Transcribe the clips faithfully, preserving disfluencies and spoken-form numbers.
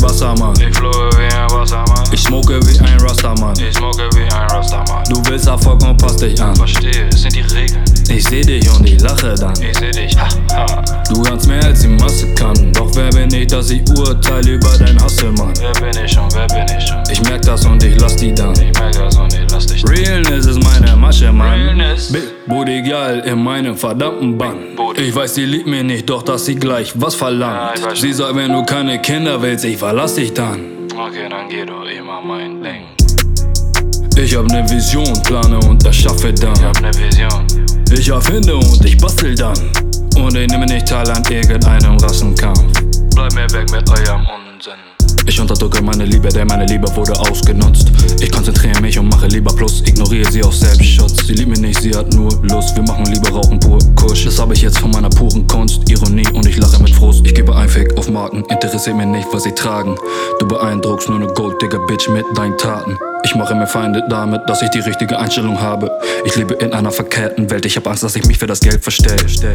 ein Wassermann. Ich flohe wie ein Wassermann. Ich smoke wie ein Rastaman. Ich smoke wie ein Rastaman. Du willst Erfolg und passt dich an. Verstehe, es sind die Regeln. Ich seh dich und ich lache dann. Ich seh dich, ha, ha. Du kannst mehr als die Masse kann. Doch wer bin ich, dass ich urteile über dein Hustle, Mann? Wer bin ich schon, wer bin ich schon? Ich merk das und ich lass die dann. Ich merk das und ich lass dich. Realness ist meine Masche, Mann. Realness. Big Booty Girl in meinem verdammten Bann. Booty. Ich weiß, die liebt mich nicht, doch dass sie gleich was Ja, verlangt. ich weiß Sie schon. sagt, wenn du keine Kinder willst, ich verlass dich dann. Okay, dann geh doch immer mein Ding. Ich hab ne Vision, plane und erschaffe dann. Ich hab ne Vision. Ich erfinde und ich bastel dann. Und ich nehme nicht teil an irgendeinem Rassenkampf. Bleib mir weg mit eurem Unsinn. Ich unterdrücke meine Liebe, denn meine Liebe wurde ausgenutzt. Ich konzentriere mich und mache lieber Plus, ignoriere sie aus Selbstschutz. Sie liebt mich nicht, sie hat nur Lust, wir machen lieber Rauchen pur Kusch. Das habe ich jetzt von meiner puren Kunst, Ironie und ich lache mit Frust. Ich gebe ein Fick auf Marken, interessiert mir nicht, was sie tragen. Du beeindruckst nur ne Golddigger Bitch mit deinen Taten. Ich mache mir Feinde damit, dass ich die richtige Einstellung habe. Ich lebe in einer verkehrten Welt, ich hab Angst, dass ich mich für das Geld verstell.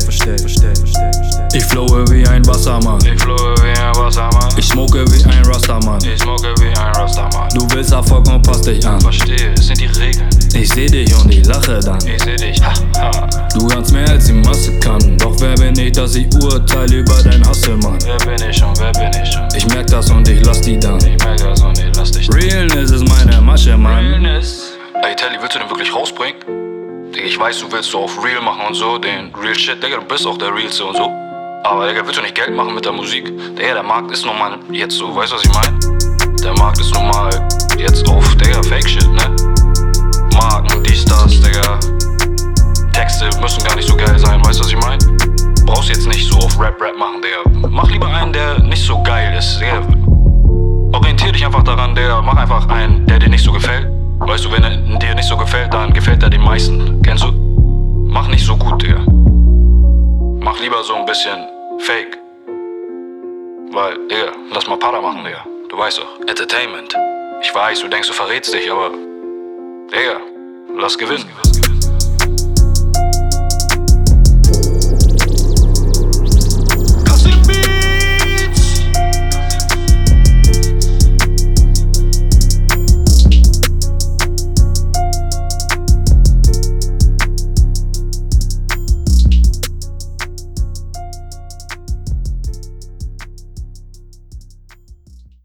Ich flowe wie ein Wassermann. Ich flohe wie ein Wassermann. Ich smoke wie ein Rastaman. Ich smoke wie ein Rastaman. Du willst Erfolg und passt dich an. Verstehe, es sind die Regeln. Ich seh dich und ich lache dann. Ich seh dich, ha, ha. Du kannst mehr als die Masse kann. Doch wer bin ich, dass ich urteile über dein Hustle, Mann? Wer bin ich schon, wer bin ich schon? Ich merk das und ich lass die dann. Ich merk das und ich lass dich. Realness ist meine Masche, Mann. Realness. Ey, Telly, willst du den wirklich rausbringen? Digga, ich weiß, du willst so auf Real machen und so, den Real Shit. Digga, du bist auch der Realste und so. Aber, Digga, willst du nicht Geld machen mit der Musik? Digga, der Markt ist nun mal jetzt so, weißt du, was ich meine? Der Markt ist nun mal jetzt auf, Digga, Fake-Shit, ne? Marken, dies, das, Digga. Texte müssen gar nicht so geil sein, weißt du, was ich meine? Brauchst jetzt nicht so auf Rap-Rap machen, Digga. Mach lieber einen, der nicht so geil ist, Digga. Orientier dich einfach daran, Digga. Mach einfach einen, der dir nicht so gefällt. Weißt du, wenn er dir nicht so gefällt, dann gefällt er den meisten. Kennst du? Mach nicht so gut, Digga. Mach lieber so ein bisschen Fake. Weil, Digga, lass mal Para machen, Digga. Du weißt doch, Entertainment. Ich weiß, du denkst, du verrätst dich, aber Digga, lass gewinnen.